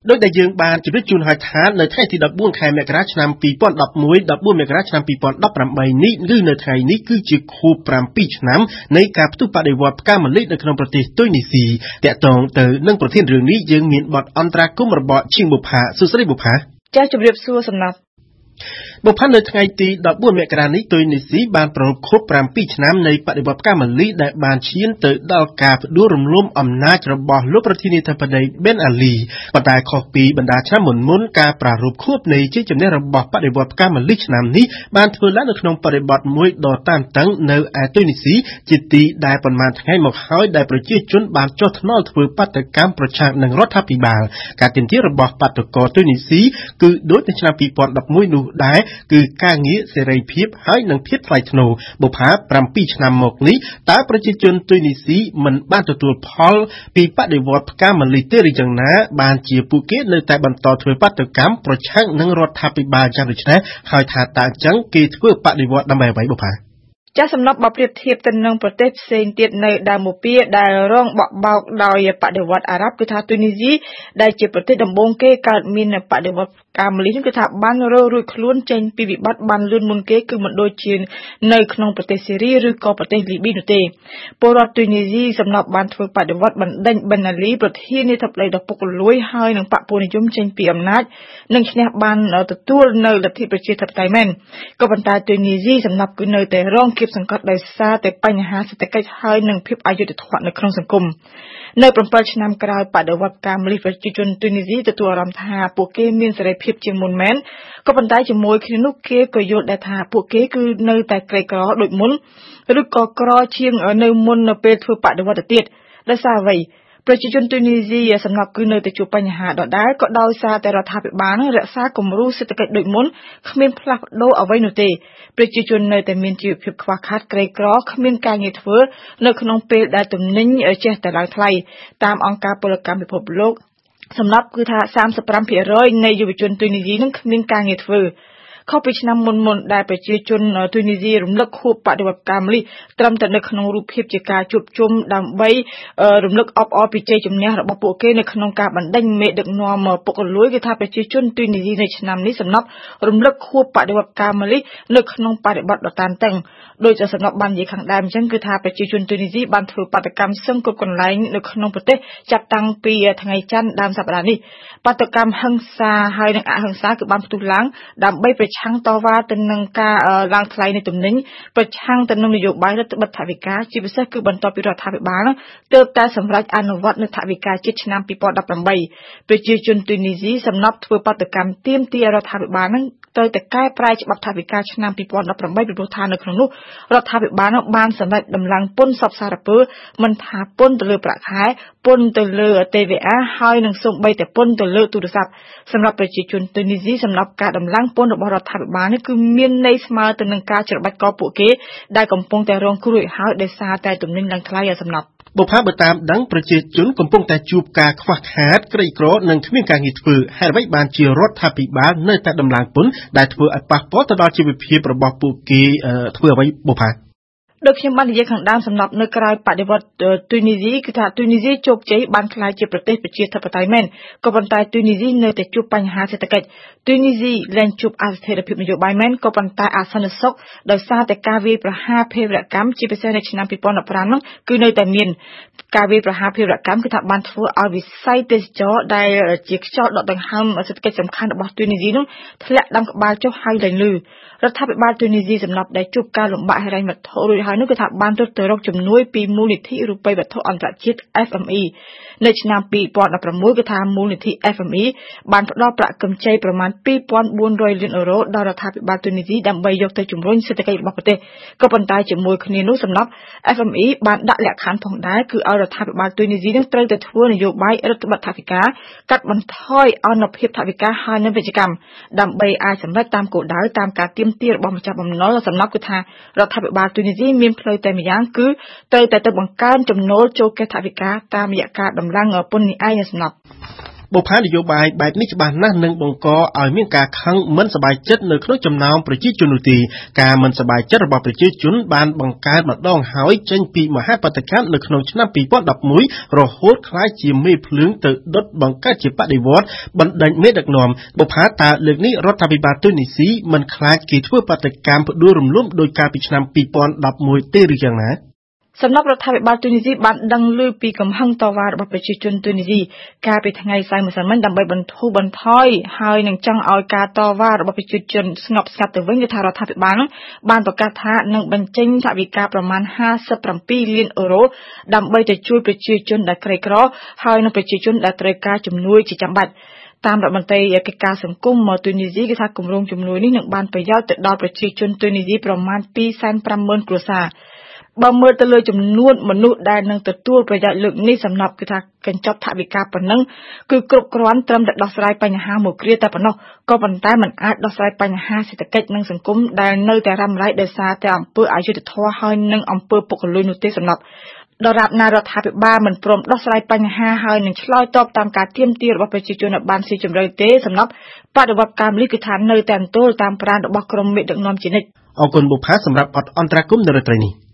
ដោយដែលយើងបានជម្រាបជូនឲ្យថានៅថ្ងៃទី14ខែមករាឆ្នាំ2011 14មករាឆ្នាំ2018នេះឬនៅថ្ងៃនេះគឺជាខួប7ឆ្នាំនៃការផ្ទុះបដិវត្តន៍ផ្កាម្លិះនៅក្នុងប្រទេសទុយនីស៊ីតាក់ទងទៅនឹងប្រធានរឿងនេះយើងមានបទអន្តរាគមន៍របស់ឈីងបុផាសួស្ដីបុផាចា៎ជម្រាបសួរសំណាប់បុផានៅថ្ងៃទី14មករានេះទុយនីស៊ីបានប្រមខួប7ឆ្នាំនៃបដិវត្តន៍ផ្កាម្លិះដែលបានឈានទៅដល់ការផ្ដួលរំលំអំណាចរបស់លោកប្រធានាធិបតីប៊ិនអាលីប៉ុន្តែខុសពីបណ្ដាឆ្នាំមុនការប្រារព្ធខួបនៃជ័យជំនះរបស់បដិវត្តន៍ផ្កាម្លិះឆ្នាំនេះបានធ្វើឡើងនៅក្នុងបរិបទមួយដ៏តានតឹងនៅឯទុយនីស៊ីជាទីដែលប៉ុន្មានថ្ងៃមកហើយដែលប្រជាជនបានចុះថ្នល់ធ្វើបាតកម្មប្រឆាំងនឹងរដ្ឋាភិបាលការទាមទាររបស់បាតុករទុយនីស៊ីគឺដូចនៅឆ្នាំ2011នោះដែរគឺការងារសេរីភាពហើយនិងភាពថ្លៃថ្នូរបុប្ផា7ឆ្នាំមកនេះតើប្រជាជនទុយនីស៊ីមិនបានទទួលផលពីបដិវត្តន៍ផ្កាម្លិះទេឬយ៉ាងណាបានជាពួកគេនៅតែបន្តធ្វើបាតកម្មប្រឆាំងនឹងរដ្ឋាភិបាលយ៉ាងដូចនេះហើយថាតើអញ្ចឹងគេធ្វើបដិវត្តន៍ដើម្បីអ្វីបុប្ផាចាសំណប់បើប្រៀបធៀបទៅនឹងប្រទេសផ្សេងទៀតនៅដើមមុពីដែលរងបក់បោកដោយបដិវត្តន៍អារ៉ាប់គឺថាទុយនីស៊ីដែលជាប្រទេសដំបូងគេកើតមានបដិវត្តន៍ការម្លិះគឺថាបានរួចខ្លួនចេញពីវិបត្តិបានលឿនមុនគេគឺមិនដូចជានៅក្នុងប្រទេសសេរីឬក៏ប្រទេសលីប៊ីនោះទេពលរដ្ឋទុយនីស៊ីសំណប់បានធ្វើបដិវត្តន៍បណ្ដេញប៊ិនអាលីប្រធានាធិបតីដ៏ពុករលួយហើយនឹងបកពលនិយមចេញពីអំណាចនិងឈ្នះបានទទួលនៅលទ្ធិប្រជាធិបតេយ្យមែនក៏ប៉ុន្តែទុយនីស៊ីសំណប់គឺនៅតែរងសង្កត់ដោយសារតែបញ្ហាសេដ្ឋកិច្ចហើយនិងភាពអយុត្តិធម៌នៅក្នុងសង្គមនៅ7ឆ្នាំក្រោយបដិវត្តន៍ការម្លិះប្រជាជនទុយនីស៊ីទទួលអារម្មណ៍ថាពួកគេមានសេរីភាពជាងមុនមែនក៏ប៉ុន្តែជាមួយគ្នានោះគេក៏យល់ដែរថាពួកគេគឺនៅតែក្រីក្រដូចមុនឬក៏ក្រជាងនៅមុននៅពេលធ្វើបដិវត្តន៍ទៀតដោយសារអ្វីប្រជាជនទុយនីស៊ីសំណប់គឺនៅតែជួបបញ្ហាដដែលក៏ដោយសារតែរដ្ឋាភិបាលរក្សាគំរូសេដ្ឋកិច្ចដូចមុនគ្មានផ្លាស់ប្ដូរអ្វីនោះទេប្រជាជននៅតែមានជីវភាពខ្វះខាតក្រីក្រគ្មានការងារធ្វើនៅក្នុងពេលដែលទំនិញចេះតែឡើងថ្លៃតាមអង្គការពលកម្មពិភពលោកសំណប់គឺថា 35% នៃយុវជនទុយនីស៊ីនឹងគ្មានការងារធ្វើខុសពីឆ្នាំមុនដែលប្រជាជនទុយនីស៊ីរំលឹកខួបបដិវត្តន៍ការម្លិះត្រឹមតែនៅក្នុងរូបភាពជាការជួបជុំដើម្បីរំលឹកអបអរពីជ័យជំនះរបស់ពួកគេនៅក្នុងការបណ្ដេញមេដឹកនាំពុករលួយគឺថាប្រជាជនទុយនីស៊ីនៅឆ្នាំនេះសំណប់រំលឹកខួបបដិវត្តន៍ការម្លិះនៅក្នុងបរិបទដ៏តានតឹងដោយសំណប់បាននិយាយខាងដើមអញ្ចឹងគឺថាប្រជាជនទុយនីស៊ីបានធ្វើបាតកម្មសឹងគ្រប់កន្លែងនៅក្នុងប្រទេសចាប់តាំងពីថ្ងៃច័ន្ទដើមសប្តាហ៍នេះបាតកម្មហិង្សាហើយនិងអហិង្សាគឺបានផ្ទុះឡើងដើម្បីប្រឆាំងតវ៉ាទៅនឹងការឡើងថ្លៃនៃទំនិញប្រឆាំងទៅនឹងនយោបាយរដ្ឋបិទថវិកាជាពិសេសគឺបន្ទាប់ពីរដ្ឋាភិបាលទើបតែសម្រេចអនុវត្តនៅថវិកាជាតិឆ្នាំ2018ប្រជាជនទុយនីស៊ីសំណប់ធ្វើបាតកម្មទាមទាររដ្ឋាភិបាលនឹងត្រូវតែកែប្រែច្បាប់ថវិកាឆ្នាំ2018ពីព្រោះថានៅក្នុងនោះរដ្ឋាភិបាលបានសម្រេចដំឡើងពន្ធសពសារពើមិនថាពន្ធទៅលើប្រាក់ខែពន្ធទៅលើ TVA ហើយនឹងសូម្បីតែពន្ធទៅលើទូរស័ព្ទសម្រាប់ប្រជាជនទុយនីស៊ីសម្រាប់ការដំឡើងពន្ធរបស់រដ្ឋាភិបាលនេះគឺមានន័យស្មើទៅនឹងការច្របាច់កពួកគេដែលកំពុងតែរងគ្រោះហើយដោយសារតែទំនិញឡើងថ្លៃសំណប់បុប្ផាបើតាមដឹងប្រជាជនកំពុងតែជួបការខ្វះខាតក្រីក្រនិងគ្មានការងារធ្វើហេតុអ្វីបានជារដ្ឋាភិបាលនៅតែដំឡើងពន្ធដែលធ្វើឲ្យប៉ះពាល់ទៅដល់ជីវភាពរបស់ពួកគេធ្វើអ្វីបុប្ផាដូចខ្ញុំបាននិយាយខាងដើមសំណប់នៅក្រៅបដិវត្តន៍ទុយនីស៊ីគឺថាទុយនីស៊ីជោគជ័យបានក្លាយជាប្រទេសប្រជាធិបតេយ្យមែនក៏ប៉ុន្តែទុយនីស៊ីនៅតែជួបបញ្ហាសេដ្ឋកិច្ចទុយនីស៊ីលែងជួបអស្ថិរភាពនយោបាយមែនក៏ប៉ុន្តែអសន្តិសុខដោយសារតែការវាយប្រហារភេរវកម្មជាពិសេសនៅឆ្នាំ2015នោះគឺនៅតែមានការវាយប្រហារភេរវកម្មគឺថាបានធ្វើឲ្យវិស័យទេសចរដែលជាខ្យល់ដកដង្ហើមសេដ្ឋកិច្ចសំខាន់របស់ទុយនីស៊ីនោះធ្លាក់ដាំក្បាលចុះហើយលែងលឺរដ្ឋាភិបាលទុយនីស៊ីសំណប់ដែលជួបការលំបាកហិរញ្ញវត្ថុរួចហើយនោះគឺថាបានទៅរកជំនួយពីមូលនិធិរូបិយវត្ថុអន្តរជាតិ FME នៅឆ្នាំ2016គឺថាមូលនិធិ FME បានផ្ដល់ប្រាក់កម្ចីប្រមាណ 2,400 លានអឺរ៉ូដល់រដ្ឋាភិបាលទុយនីស៊ីដើម្បីយកទៅជំរុញសេដ្ឋកិច្ចរបស់ប្រទេសក៏ប៉ុន្តែជាមួយគ្នានោះសំណប់ FME បានដាក់លក្ខខណ្ឌផងដែរគឺឲ្យរដ្ឋាភិបាលទុយនីស៊ីនឹងត្រូវតែធ្វើនយោបាយរដ្ឋបတ်ថវិកាកាត់បន្ថយអនុភាពថវិកាហើយនិងវិជ្ជកម្មដើម្បីអាចសម្រេចតាមគោលដៅតាមការទាមទាររបស់ម្ចាស់បំណុលសំណប់គឺថារដ្ឋាភិបាលទុយនីស៊ីមានផ្លូវតែម្យ៉ាងគឺត្រូវតែទៅបង្កើនចំណូលចូលកេរថវិកាតាមរយៈការដំឡើងពន្ធនេះឯងសំណប់បុប្ផានយោបាយបែបនេះច្បាស់ណាស់នឹងបង្កឲ្យមានការខឹងមិនសប្បាយចិត្តនៅក្នុងចំណោមប្រជាជននោះទេការមិនសប្បាយចិត្តរបស់ប្រជាជនបានបង្កើនម្ដងហើយចេញពីមហាបដកម្មនៅក្នុងឆ្នាំ2011រហូតក្លាយជាមេភ្លើងទៅដុតបង្កើតជាបដិវត្តន៍បណ្ដេញមេដឹកនាំបុប្ផាតើលើកនេះរដ្ឋាភិបាលទូនីស៊ីមិនខ្លាចគេធ្វើបដកម្មផ្ដួលរំលំដោយកាលពីឆ្នាំ2011ទេឬយ៉ាងណាសំណប់រដ្ឋាភិបាលទូនីស៊ីបានដឹងឮពីកំហឹងតវ៉ារបស់ប្រជាជនទូនីស៊ីកាលពីថ្ងៃសៅរ៍ម្សិលមិញដើម្បីបន្ធូរបន្ថយហើយនឹងចង់ឲ្យការតវ៉ារបស់ប្រជាជនស្ងប់ស្ងាត់ទៅវិញគឺថារដ្ឋាភិបាលបានប្រកាសថានឹងបញ្ចេញថវិកាប្រមាណ57លានអឺរ៉ូដើម្បីទៅជួយប្រជាជនដែលក្រីក្រហើយនិងប្រជាជនដែលត្រូវការជំនួយជាចាំបាច់តាមរដ្ឋមន្ត្រីកិច្ចការសង្គមមកទូនីស៊ីគឺថាគម្រោងជំនួយនេះនឹងបានប្រយោជន៍ទៅដល់ប្រជាជនទូនីស៊ីប្រមាណ 250,000 គ្រួសារបើមើលទៅលើចំនួនមនុស្សដែលនឹងទទួលប្រយោជន៍លើកនេះសំណប់គឺថាកញ្ចប់ថវិកាប៉ុណ្ណឹងគឺគ្រប់គ្រាន់ត្រឹមតែដោះស្រាយបញ្ហាមួយគ្រាតែប៉ុណ្ណោះក៏ប៉ុន្តែมันអាចដោះស្រាយបញ្ហាសេដ្ឋកិច្ចនិងសង្គមដែលនៅតែរ៉ាំរ៉ៃដោយសារតែអំពើអយុត្តិធម៌ហើយនិងអំពើពុករលួយនោះទេសំណប់ដរាបណារដ្ឋាភិបាលមិនព្រមដោះស្រាយបញ្ហាហើយនឹងឆ្លើយតបតាមការទាមទាររបស់ប្រជាជនឲ្យបានស៊ីជម្រៅទេសំណប់បដិវត្តកម្មនេះគឺថានៅតែអន្ទោលតាមប្រាណរបស់ក្រុមមេដឹកនាំជានិច្ចអរគុណបុប្ផាសម្រាប់បទអន្តរាគមន៍នៅរាត្រីនេះ